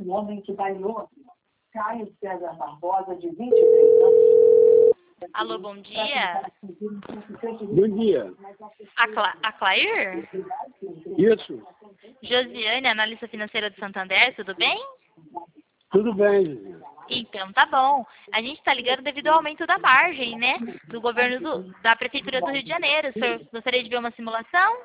um homem que bailou, Caio César Barbosa, de 23 anos. Alô, bom dia. Bom dia. A Clair? Isso. Josiane, analista financeira do Santander, tudo bem? Tudo bem, José. Então, tá bom. A gente está ligando devido ao aumento da margem, né? Do governo da Prefeitura do Rio de Janeiro. O senhor gostaria de ver uma simulação?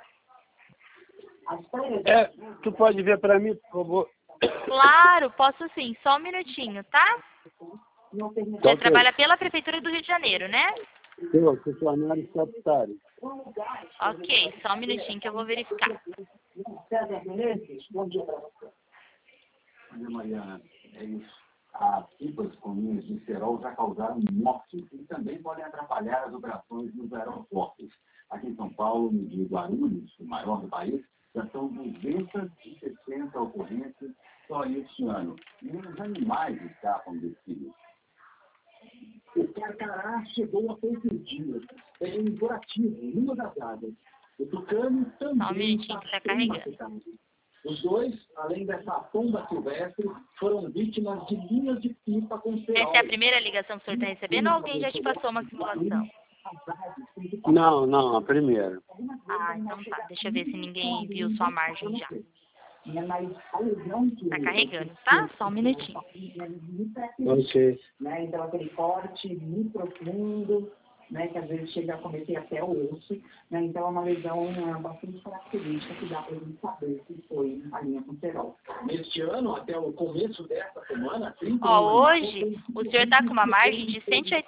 Tu pode ver para mim, por favor? Claro, posso sim. Só um minutinho, tá? Você trabalha pela Prefeitura do Rio de Janeiro, né? Eu, funcionário estatutário. Ok, só um minutinho que eu vou verificar. César Menezes, bom dia para você. Mariana, as pipas comuns de cerol já causaram mortes e também podem atrapalhar as operações nos aeroportos. Aqui em São Paulo, no de Guarulhos, o maior do país, já são 260 ocorrências só este ano. E os animais escapam desse vírus. O carcará chegou há poucos dias. É imperativo, numa das áreas. O tucano também Só um minutinho que está carregando. machucado. Os dois, além dessa pomba silvestre, foram vítimas de linhas de pipa com cerol. Essa é a primeira ligação que o senhor está recebendo ou alguém já te passou uma simulação? Não, a primeira. Ah, então tá. Deixa eu ver se ninguém viu sua margem já. Tá carregando, tá? Só um minutinho. Ok. Né? Então, aquele corte muito profundo, né? Que às vezes chega a cometer até o osso. Né? Então, é uma lesão bastante característica que dá para a gente saber se foi a linha com cerol. Neste ano, até o começo desta semana, Ó, hoje o senhor está com uma margem de R$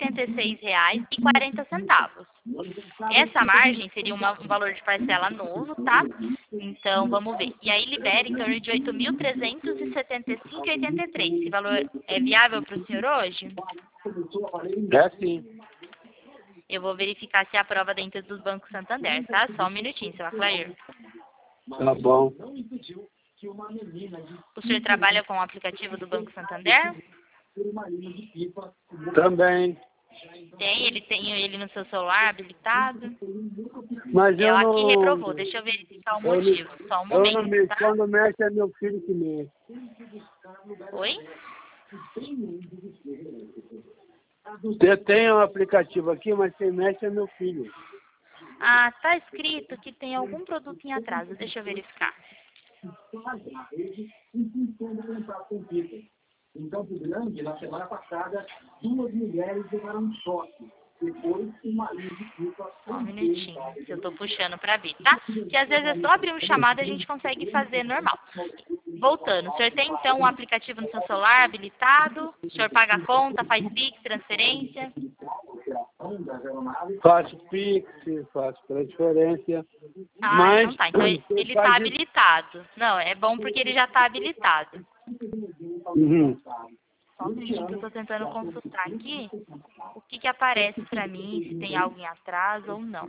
186,40. Essa margem seria um valor de parcela novo, tá? Então, vamos ver. E aí libera em torno de R$ 8.375,83. Esse valor é viável para o senhor hoje? É sim. Eu vou verificar se aprova dentro dos bancos Santander, tá? Só um minutinho, seu Clair. Tá bom. O senhor trabalha com o aplicativo do Banco Santander? Também. Ele tem ele no seu celular habilitado? Mas eu Aqui não... reprovou, deixa eu verificar o motivo. Só um Eu não momento, mexo. tá? Quando mexe é meu filho que mexe. Oi? Eu tenho um aplicativo aqui, mas quem mexe é meu filho. Ah, tá escrito que tem algum produto em atraso. Deixa eu verificar. Em Campo Grande, na semana passada, 2 mulheres levaram um choque. Depois, uma linha de pipa. Só um minutinho, que eu tô puxando pra ver, tá? Que às vezes é só abrir um chamado e a gente consegue fazer normal. Voltando, o senhor tem então um aplicativo no seu celular habilitado? O senhor paga a conta, faz Pix, transferência? Faço Pix, faço transferência. Ah, mas então tá. Então ele tá habilitado. Não, é bom porque ele já tá habilitado. Uhum. Só um minutinho que eu tô tentando consultar aqui o que aparece pra mim, se tem algo em atraso ou não.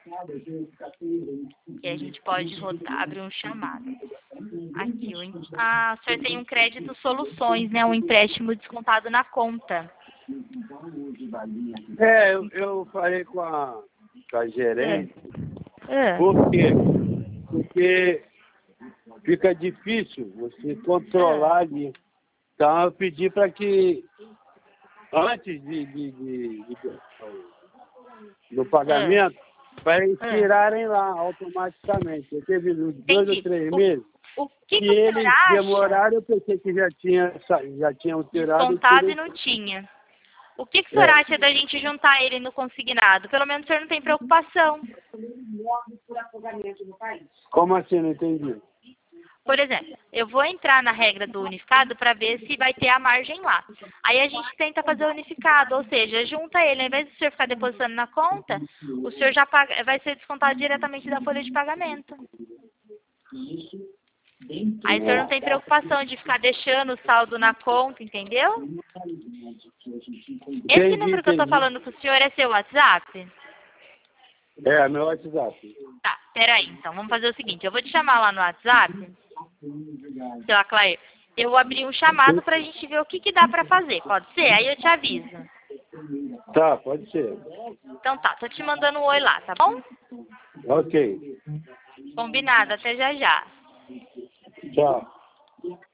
Que a gente pode rodar, abrir um chamado. Aqui, o senhor tem um crédito soluções, né? Um empréstimo descontado na conta. Eu falei com a gerente. É. Por quê? Porque fica difícil você controlar ali. Então eu pedi para que antes do pagamento, para eles tirarem lá automaticamente. Eu teve uns 2 ou 3 meses. O que Se o senhor eles acha? demoraram, eu pensei que já tinham tirado. Descontado e não tinha. O que o senhor acha da gente juntar ele no consignado? Pelo menos o senhor não tem preocupação. Como assim? Não entendi. Por exemplo, eu vou entrar na regra do unificado para ver se vai ter a margem lá. Aí a gente tenta fazer o unificado, ou seja, junta ele. Ao invés de o senhor ficar depositando na conta, o senhor já paga, vai ser descontado diretamente da folha de pagamento. Aí o senhor não tem preocupação de ficar deixando o saldo na conta, entendeu? Esse número que eu estou falando com o senhor é seu WhatsApp? É, meu WhatsApp. Tá, peraí, então, vamos fazer o seguinte, eu vou te chamar lá no WhatsApp, seu Clair, eu vou abrir um chamado pra gente ver o que dá pra fazer, pode ser? Aí eu te aviso. Tá, pode ser. Então tá, tô te mandando um oi lá, tá bom? Ok. Combinado, até já já. Tchau.